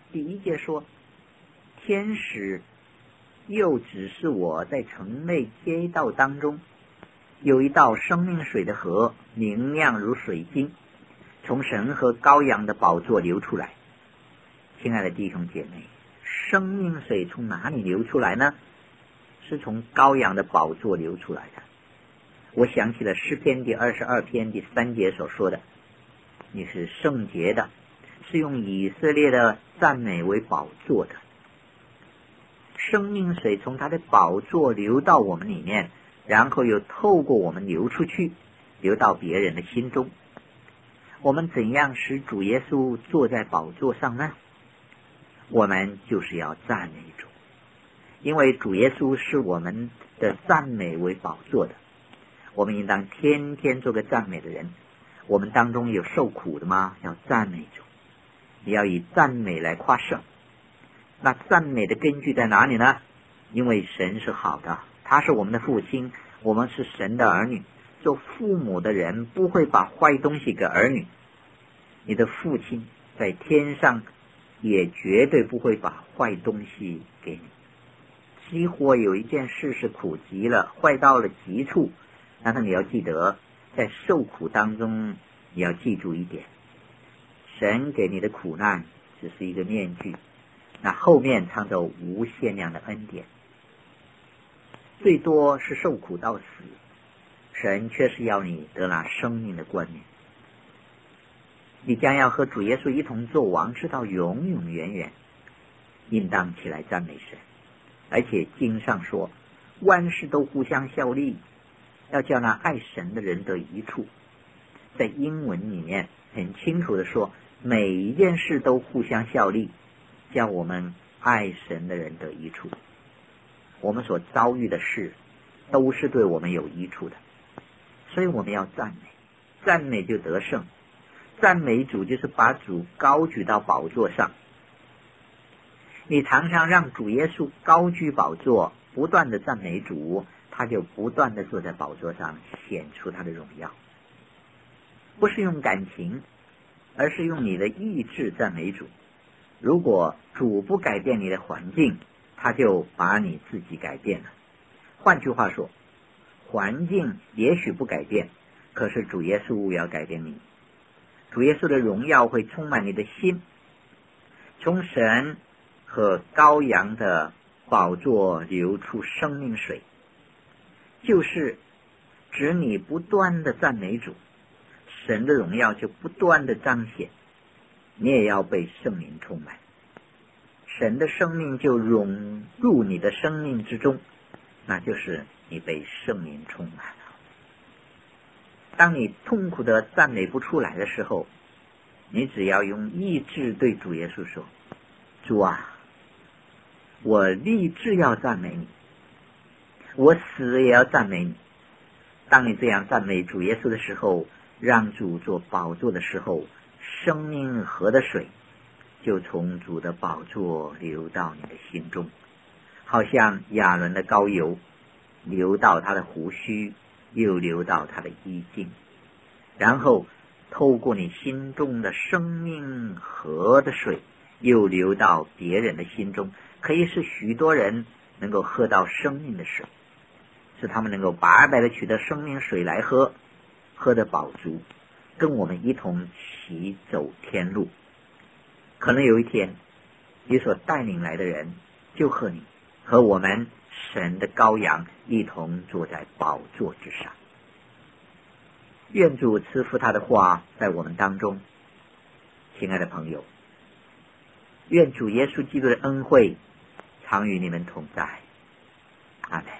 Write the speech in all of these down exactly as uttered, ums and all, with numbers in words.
第一节说，天使又指示我在城内街道当中有一道生命水的河，明亮如水晶，从神和羔羊的宝座流出来。亲爱的弟兄姐妹，生命水从哪里流出来呢？是从羔羊的宝座流出来的。我想起了诗篇第二十二篇第三节所说的，你是圣洁的，是用以色列的赞美为宝座的。生命水从他的宝座流到我们里面，然后又透过我们流出去，流到别人的心中。我们怎样使主耶稣坐在宝座上呢？我们就是要赞美主，因为主耶稣是我们的赞美为宝座的。我们应当天天做个赞美的人。我们当中有受苦的吗？要赞美主，你要以赞美来夸胜。那赞美的根据在哪里呢？因为神是好的，他是我们的父亲，我们是神的儿女。做父母的人不会把坏东西给儿女，你的父亲在天上也绝对不会把坏东西给你。几乎有一件事是苦极了，坏到了极处，但是你要记得，在受苦当中你要记住一点，神给你的苦难只是一个面具，那后面藏着无限量的恩典，最多是受苦到死，神却是要你得那生命的冠冕。你将要和主耶稣一同作王，直到永永远远，应当起来赞美神。而且经上说，万事都互相效力，要叫那爱神的人得益处。在英文里面很清楚的说，每一件事都互相效力，叫我们爱神的人得益处。我们所遭遇的事都是对我们有益处的，所以我们要赞美，赞美就得胜。赞美主就是把主高举到宝座上。你常常让主耶稣高居宝座，不断的赞美主，他就不断的坐在宝座上显出他的荣耀。不是用感情，而是用你的意志赞美主。如果主不改变你的环境，他就把你自己改变了。换句话说，环境也许不改变，可是主耶稣要改变你。主耶稣的荣耀会充满你的心，从神和羔羊的宝座流出生命水，就是指你不断的赞美主，神的荣耀就不断的彰显，你也要被圣灵充满，神的生命就融入你的生命之中，那就是你被圣灵充满了。当你痛苦的赞美不出来的时候，你只要用意志对主耶稣说，主啊，我立志要赞美你，我死也要赞美你。当你这样赞美主耶稣的时候，让主做宝座的时候，生命河的水就从主的宝座流到你的心中，好像亚伦的膏油流到他的胡须，又流到他的衣襟，然后透过你心中的生命河的水又流到别人的心中，可以使许多人能够喝到生命的水，使他们能够白白的取得生命水来喝，喝得饱足，跟我们一同齐走天路。可能有一天你所带领来的人就和你和我们神的羔羊一同坐在宝座之上。愿主赐福他的话在我们当中。亲爱的朋友，愿主耶稣基督的恩惠常与你们同在。阿们。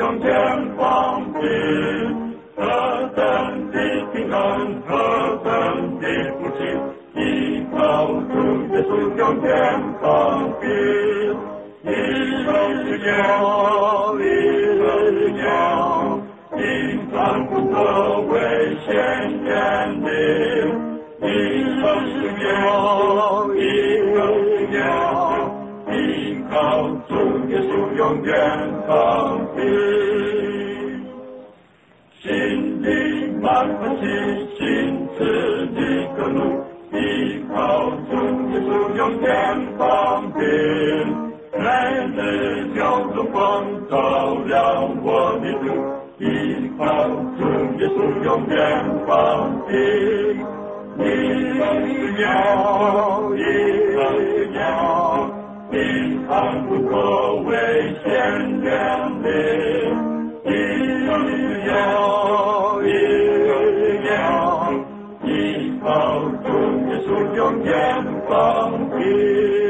用前方平，何等的平安，何等的福气，依靠主耶稣用前方平，一日有，一日有，平安不可危险远离，一日有，一日有，依靠主耶稣永远方平，心里满欢喜，心志的可怒，依靠主耶稣永远方平，每日有荣光照亮我的主，依靠主耶稣永远方平，一日有，一日有，平安不可危险远离，一日有，一日有，依靠主耶稣永远方平。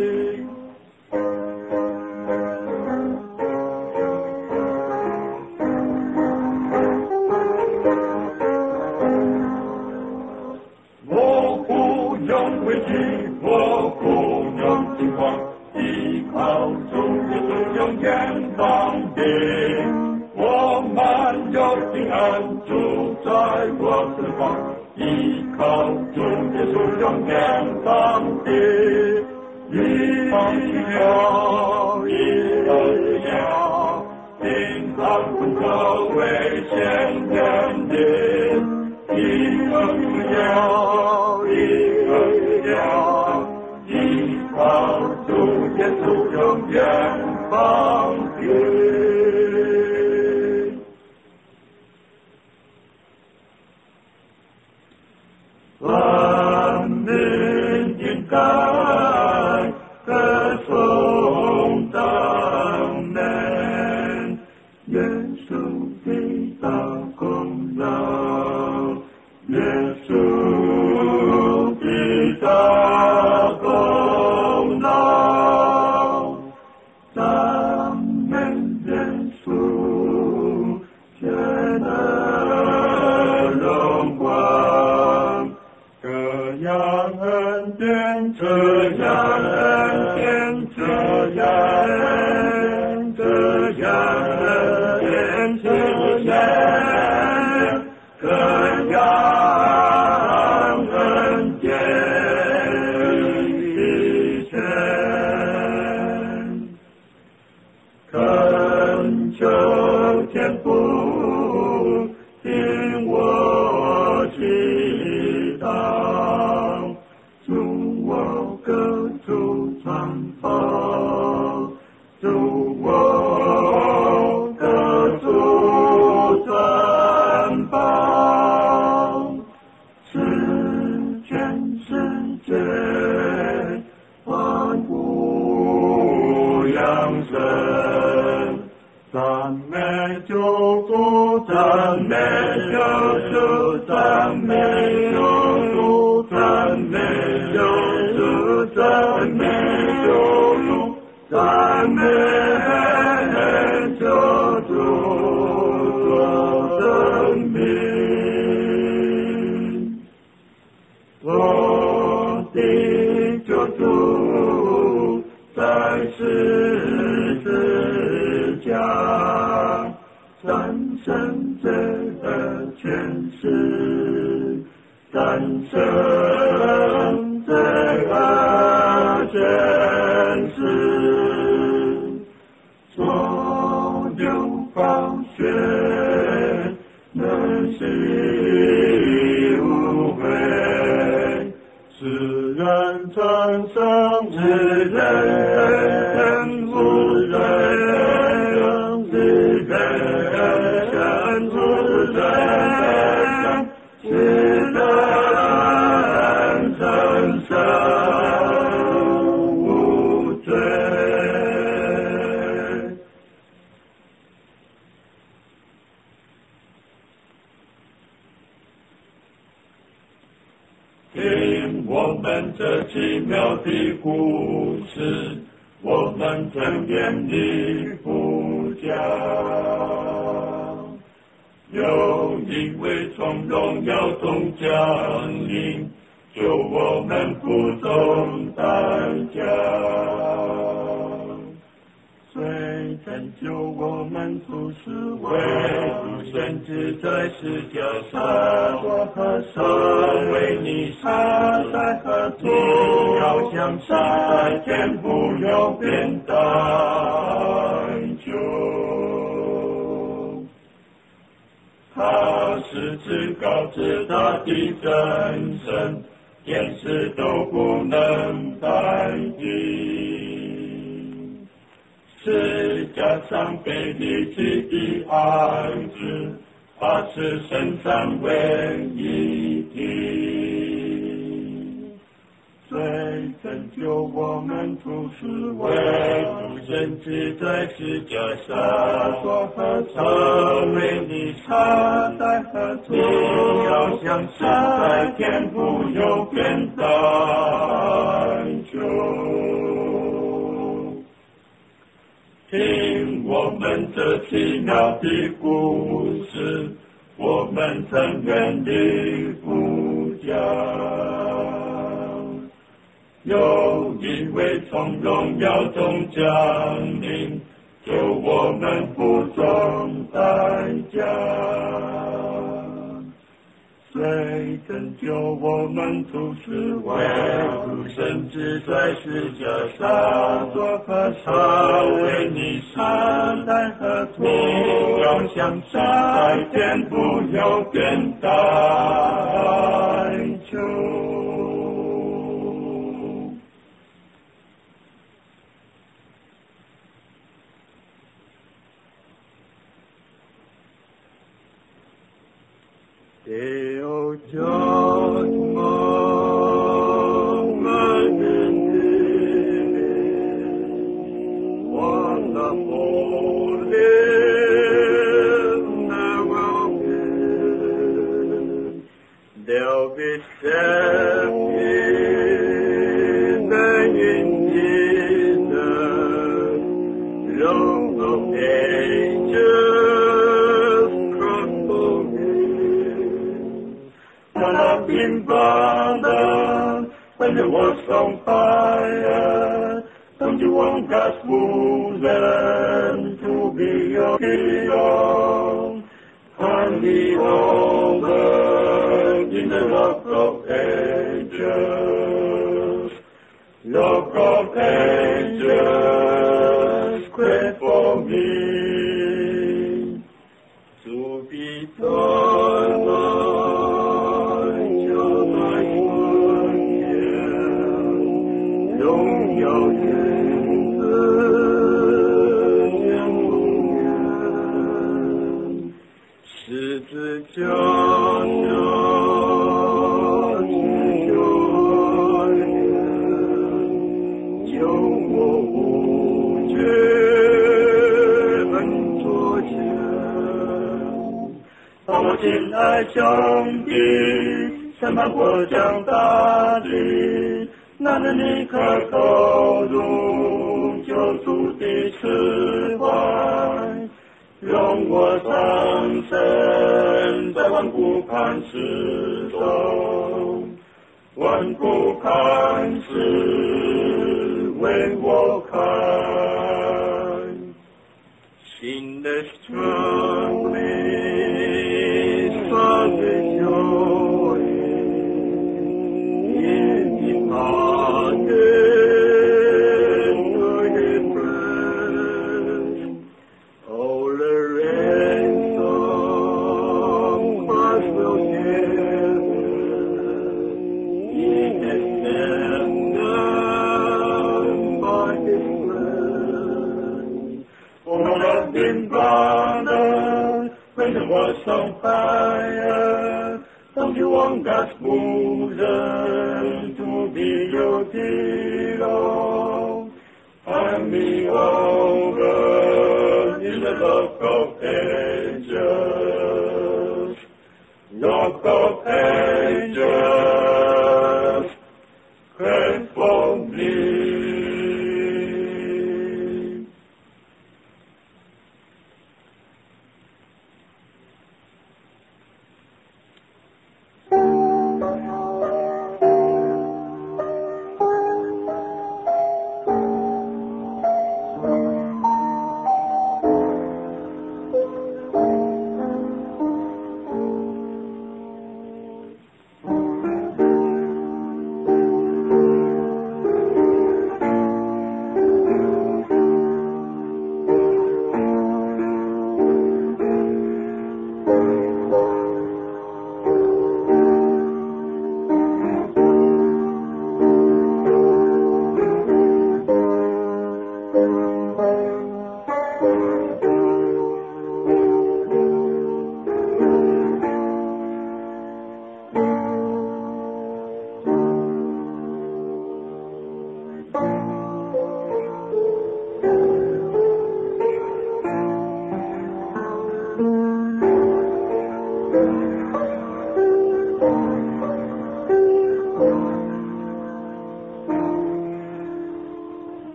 我不用畏惧，我不用惊慌，依靠主耶稣永远方平，我满有平安，主在我身旁，依靠主耶稣永远方平，一日有，一日有，平安不可危险远离，一日有，一日有，依靠主耶稣永远方平。万民应该歌颂赞美，耶稣的大功劳，耶稣的大功劳，赞美耶稣全能荣光，这样恩典，这样恩典，这样恩，这样恩典，这样这样恩典一生，恳求天父听我祈祷，助我各处传报，助我各处传报，使全世界万物扬声，赞美救主，赞美救主，赞美救主，赞美救主，赞美救主，赞美救主生命。我的救主在十字架战胜罪恶权势，战胜罪恶权势，所有宝血能洗无悔，使人成圣，使人成无罪，使人成无罪，使人成圣无罪。听我们这奇妙的故事，我们曾愿的呼叫。 从荣耀中降临，救我们负重代价。虽拯救我们不是为主，甚至在十架上我和神为你杀在何处，要向在天不有变代救。他是至高至大的真神，天使都不能代替。十架上被离弃的爱子，他是身上唯一体。最拯救我们不是为主，甚至在十架上所何成为你插在何处，要向神在天不有变代救。听我们这奇妙的故事，我们曾愿的故乡。有一位从荣耀中降临，救我们负重代价。虽拯救我们不是为主，甚至在十架上做何成为你杀在何处，要向在天不有变代救。Deo just wonderful is never been. There'll be safety there in Jesus, love of ages crumble in Father, when the world's on fire, don't you want God's movement to be your hero? And be over in the rock of ages, rock of ages, pray for me to be done.我亲爱兄弟，什么国将大地，那能你可投入救主的慈怀，容我上身在万古磐石中，万古磐石为我开，新的生命。Salvation in departed to His presence, all the ransom Christ will give. He has done by His blood. Oh, Lord, in Father, when the world's on fire, don't you want God's bosom to be your hero? Hand me over in the rock of ages, rock of ages, pray for me.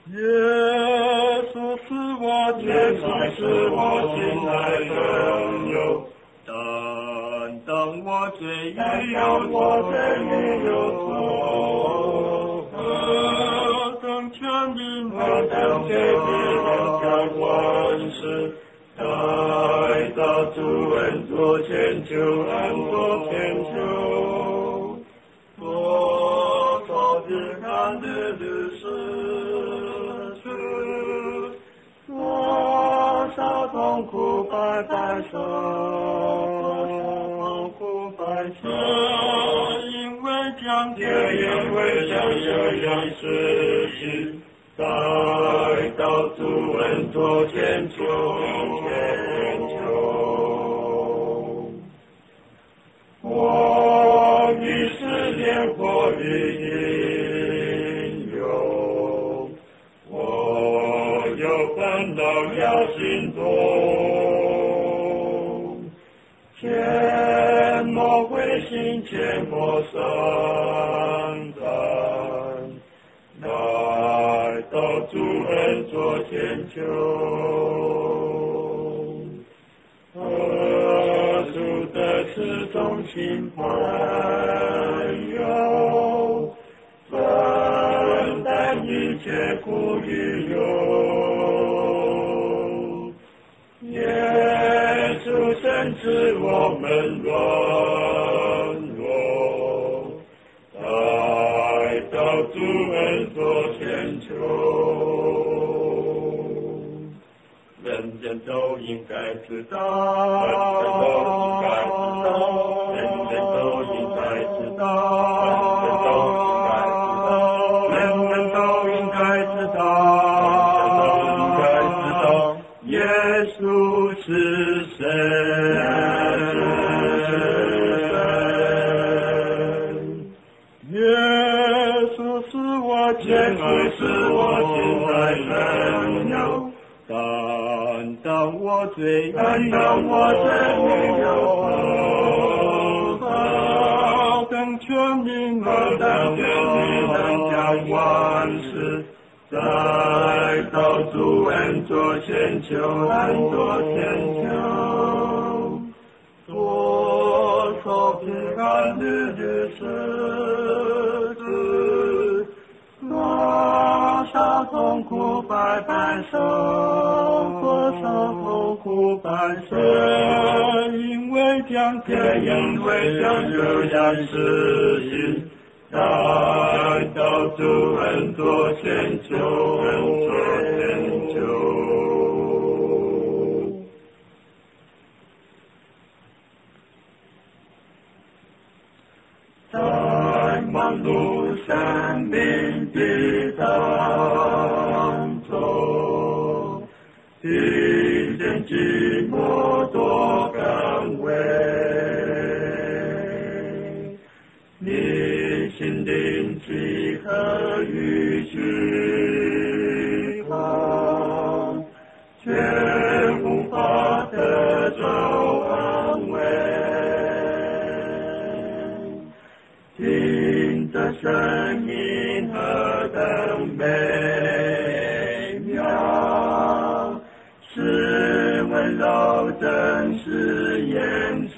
耶稣是我天父，是我心爱朋友。但当我罪已有错，罪已有错，何等权柄，何等权柄将万事带到主恩座前求，恩座前求。多少平安的日子，多少痛苦白白受，痛苦白受，因为将天，因为将这样事情带到主恩座前求，前求。我于是连火与引诱，我有烦恼要心动，切莫灰心，切莫伤感，来到主恩座前求。是众亲朋友，分担一切苦与忧。耶稣深知我们软弱，来到主恩座前求。人人都应该知道，人人都应该知道，人人都应该知道，人人都应该知道，耶稣是神，耶稣是我亲爱，是我亲爱朋友。但当我罪，但当我罪已有错，何等权柄，何等权柄能将万事带到主恩座前求，恩座前求。多少平安的日子，多少痛苦白白受，多少痛苦白受，因为将天，因为将这样事情带到主恩座前求，恩座前求。在忙碌生命的当中，遇见寂寞多甘味，你心灵饥渴与虚空，却无法得着安慰。听着声音何等美妙，是温柔真实言辞，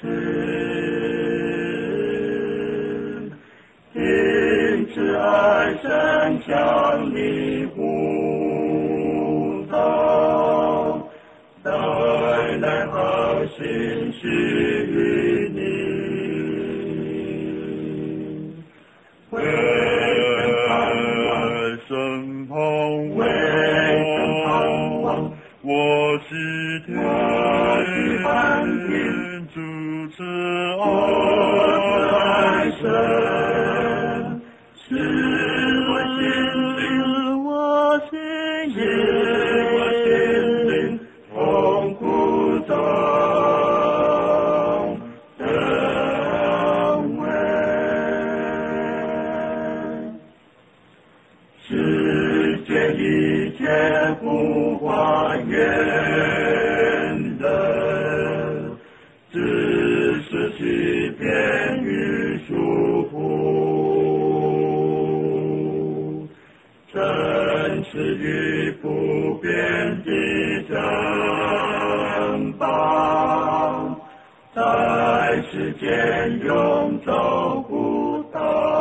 因此爱声向你呼召，带来好信息与你。为身旁，为身旁望，我是天主慈爱神，是我心灵，我心灵，我心灵痛苦中的安慰。世界一切不花缘的，只是欺骗与束缚。真是与不变的珍宝，在世间永找不到。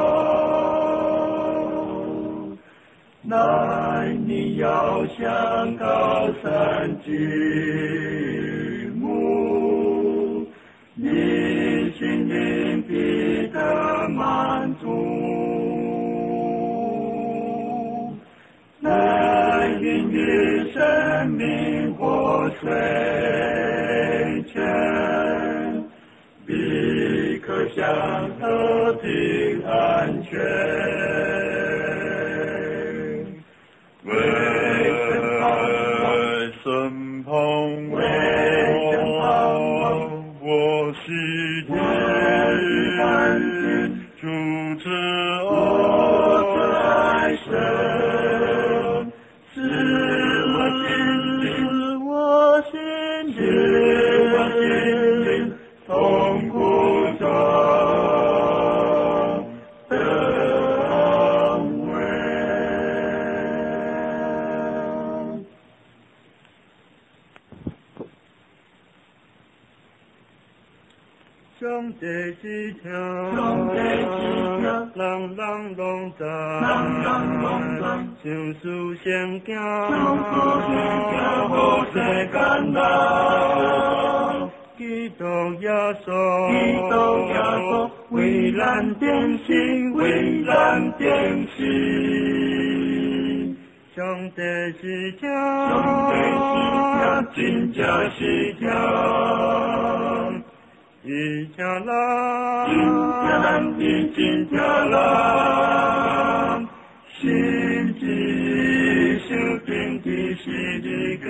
乃你要向高山举目，你心灵必得满足。乃因你生命活水泉，必可享和平安全。为身旁，为身旁，我是天主之爱神，使我心灵，我心灵，我心灵痛苦中得安慰。上帝是条，上帝是条，朗朗龙在，朗朗龙在，救赎宣教，救赎宣教，我在感到，基督耶稣，基督耶稣，蔚蓝点心，蔚蓝点心。上帝是条，上帝是条，真正是条。一条龙，一条龙，一条龙，心之修定的是的根。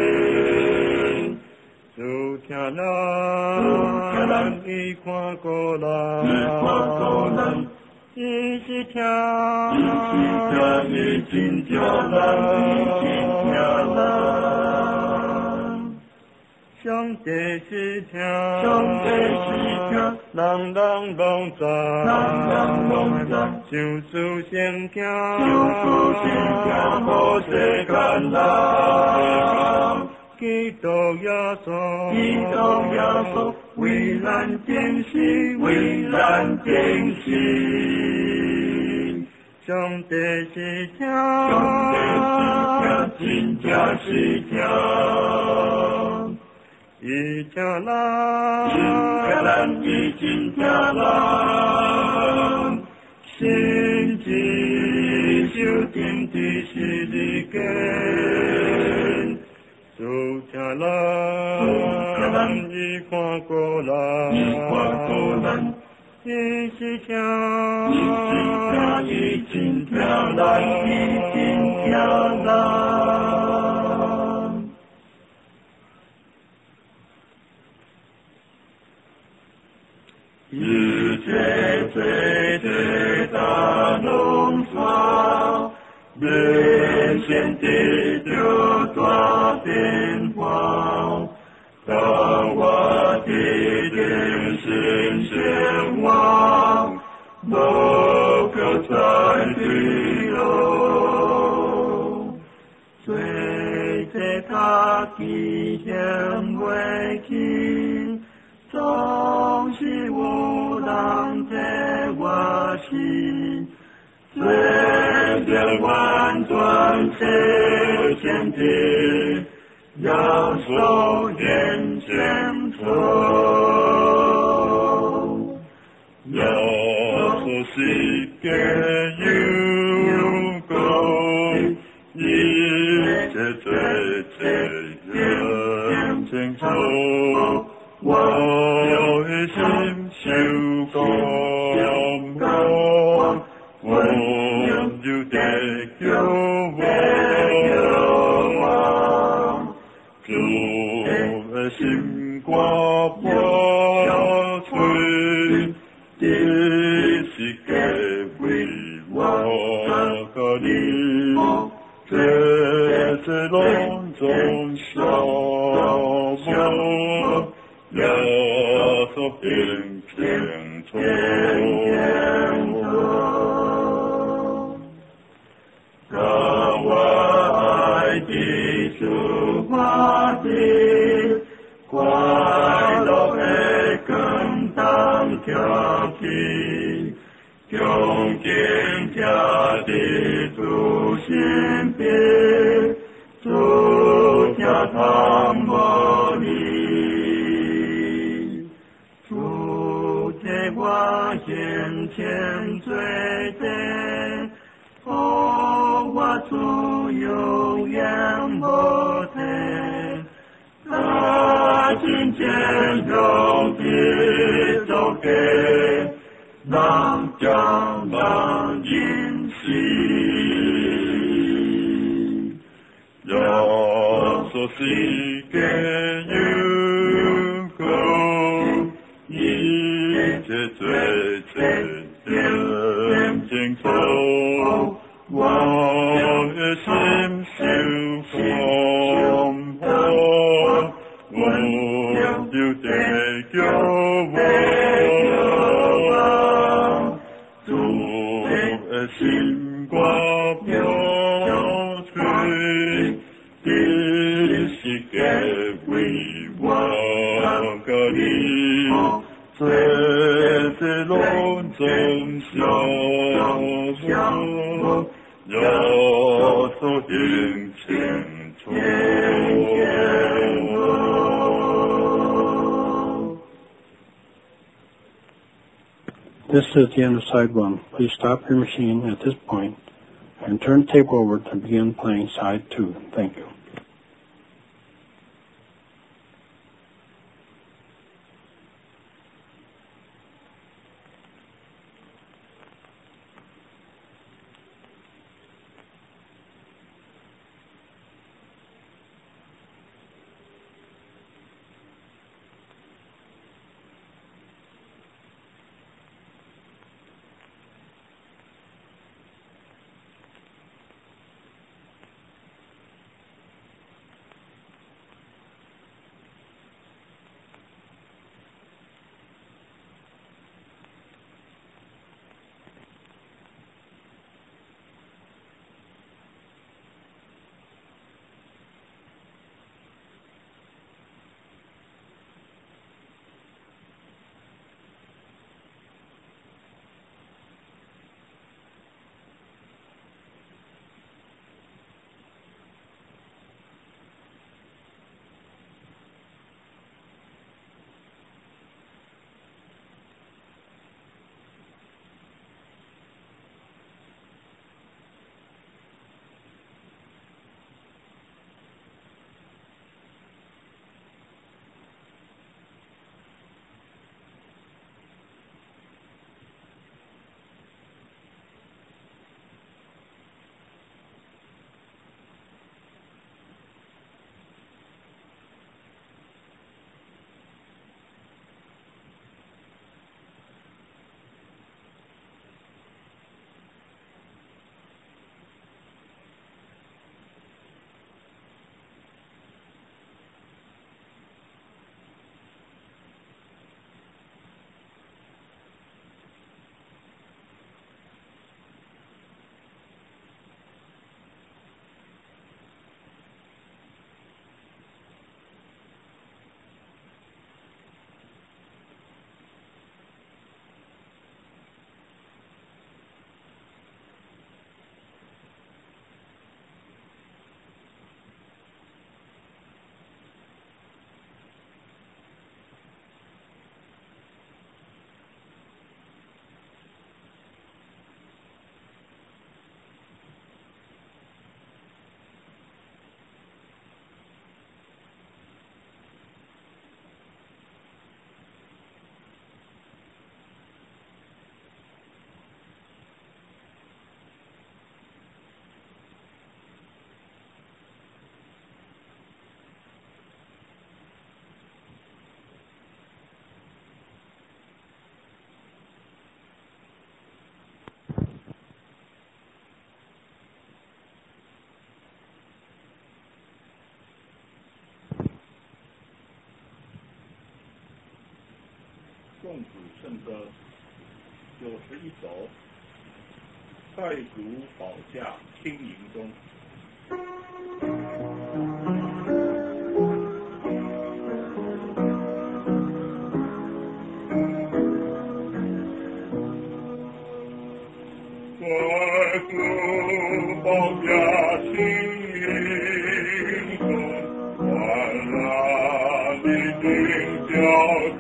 主条龙，主条龙，一跨过来，一跨过来，一是条，一是条，一金条龙，一金条龙。上帝是条，上帝是条，朗朗龙在，朗朗龙在，救赎宣教，救赎宣教，我在感到，基督耶稣，基督耶稣，蔚蓝点心，蔚蓝点心。上帝是条，上帝是条，真正是条。一条龙，一条龙，一金条龙，心之修定的是的根。主条龙，主条龙，一跨过来，一跨过来，一是条，一是条，一金条龙，一金条龙。日最最最大农场，人间的就抓变化，当我的人生前往，不可再退后。随着他的天为去。总是无当在我心，虽然万转世间的要受人间愁，要说是给有够，一切最最人间愁。我有一心修高光，我就得有我主的心挂破碎，的是给为我可怜，这是笼中小梦。要说平平错，让我用天下的主心别，主家他摩尼，主在我眼前最在，哦，我主有眼不thấy，他今天容的都给。南疆南音西，要说是给有够，一切最最点清楚，我的心修风波，我就得救我。心挂飘吹，的是给为我个你，在这龙中笑，要做眼前处。 This is the end of side one. Please stop your machine at this point and turn the tape over to begin playing side two. Thank you. 《共主圣歌》九十一首，太祖保驾亲迎中。 保家兴英中，万然的定脚跟，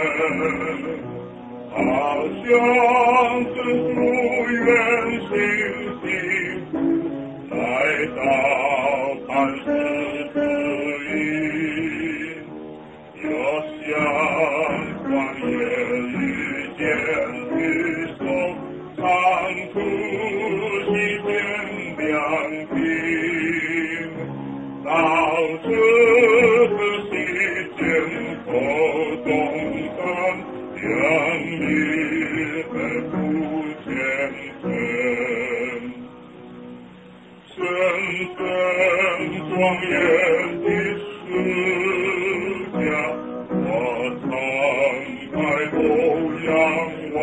好像是祝愿星星来到磐石之音，又像旷野遇见雨松，长途西边两地，到处是西间口东山，两里和不前程，深深庄严的世家，我敞开头仰望，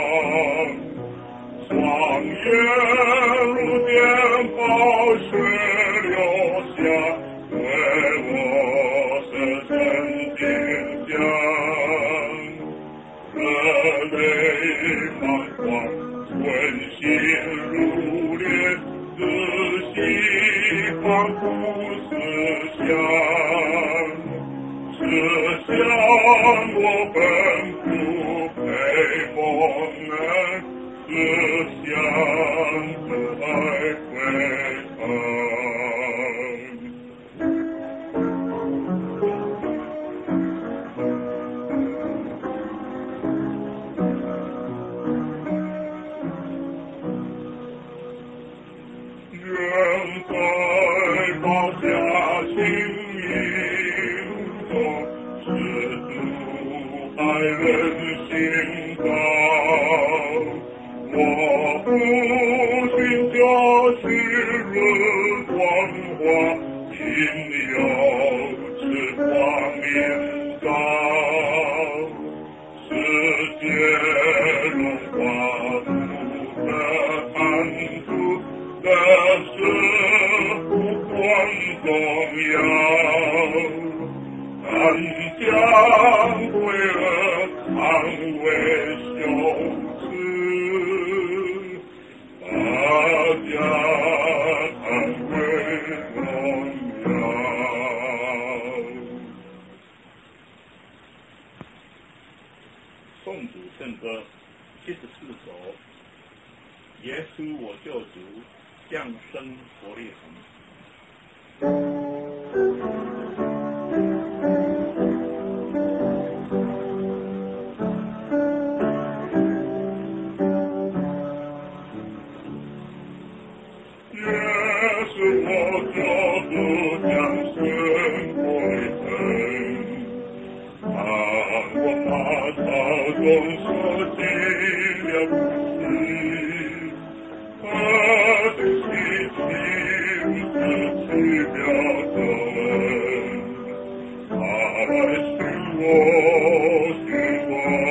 双眼如电宝血流下，为我是真金香，热泪满眶，温馨如烈，仔细仿佛思想，思想我奔赴陪我们，思想自爱回航。远在保家兴英中，是主爱人心高。我父亲家去日光华，应有此光明照。世界荣华不可贪图，但是不管重要，但将罪恶常为羞耻，大家常为荣耀。 颂主圣歌七十四首，耶稣我救主，降生伯利恒。 耶稣我救主，降生伯利恒。啊，我马槽中舍弃了不弃，他的希奇失去了责任，他来寻我，寻我，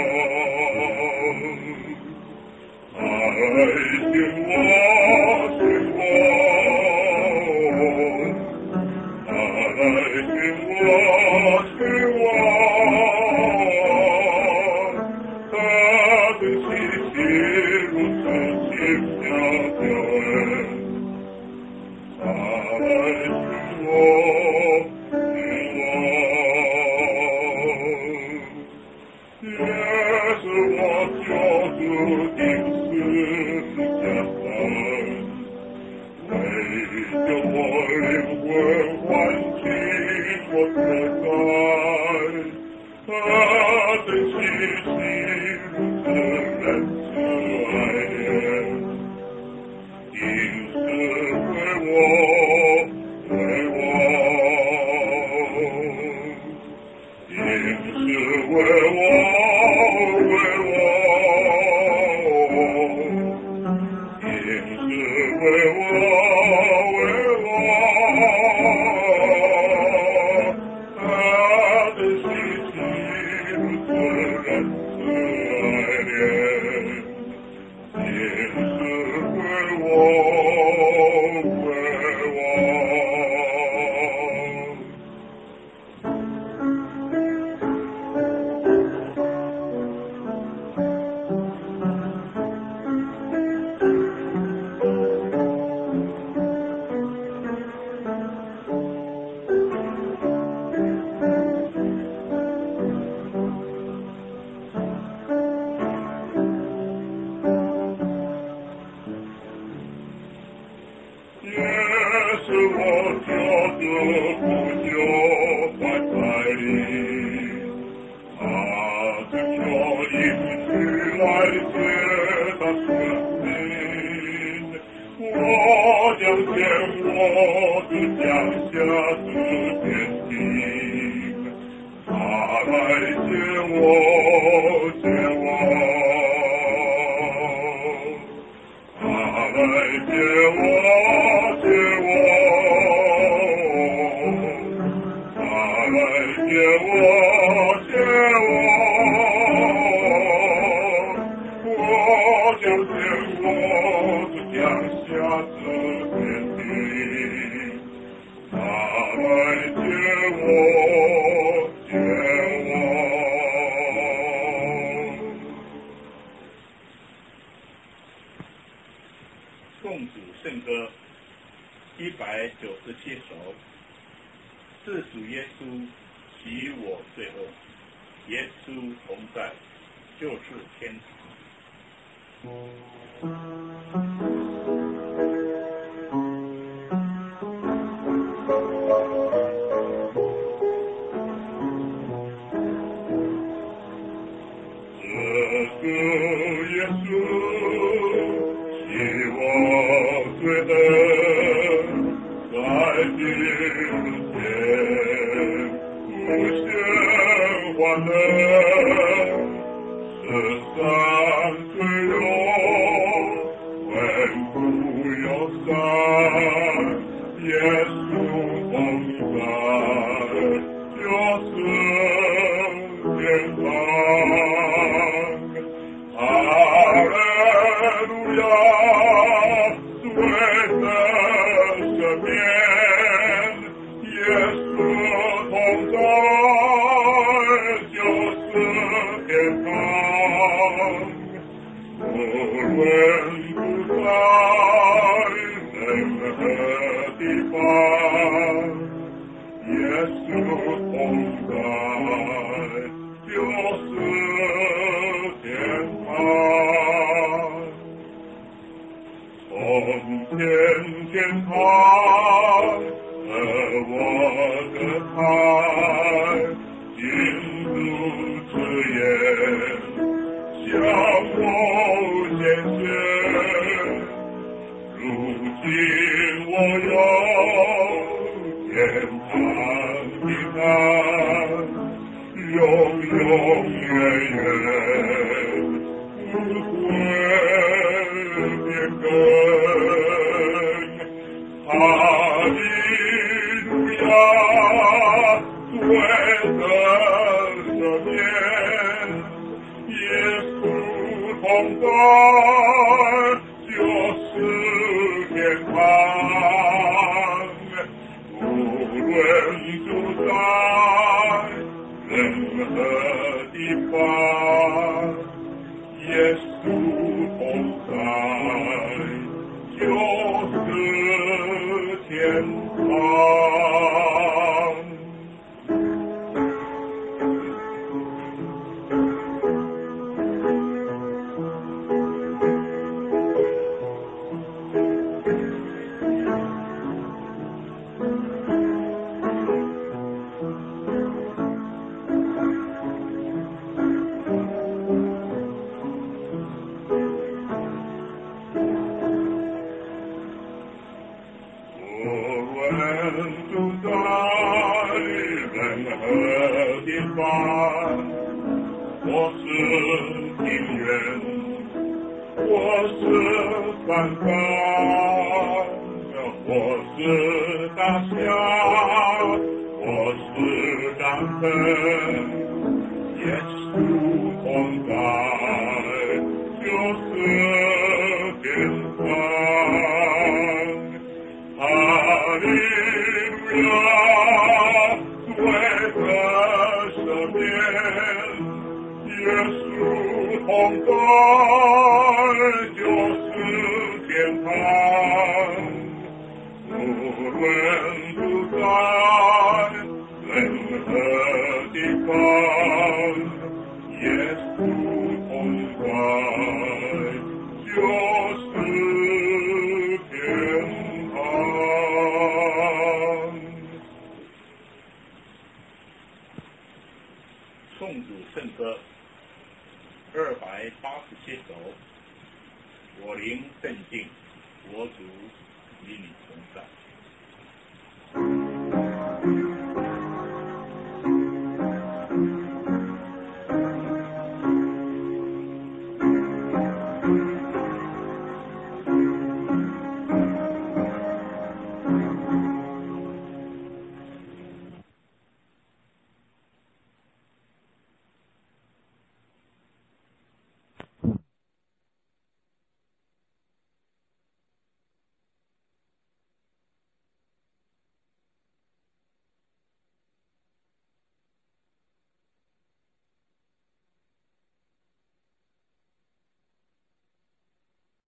他来寻我，寻我，他来寻我，寻我。 也是我救主不久怀怀里，他的脚引去来接他生命，我将见我的降下之天地，他来接我接我。来接我，接我，他来接我，接我，我将见我的降下之天地，他来接我，接我。 共主圣歌一百九十七首，是主耶稣洗我罪恶，耶稣同在，就是天这个耶稣。希望罪恶在今天无限欢乐，世上最有万古忧伤，耶稣同在，就是天堂。哈利路亚，罪的赦免，耶稣同在，就是天堂。无论不在任何地方，耶稣同在，就是天堂。从前天堂和我的台，进入之眼，向我显现。如今我有天堂平安，永永远远不会变更。哈利路亚，罪的赦免，耶稣同在，就是天堂。无论住在任何地方，耶稣同在，就是天堂。住在任何地方，我是平原，我是山岗，我是大峡，我是港灯，耶稣同在，就是天堂。哈利路亚，罪的赦免，耶稣同在，就是天堂。无论住在任何地方，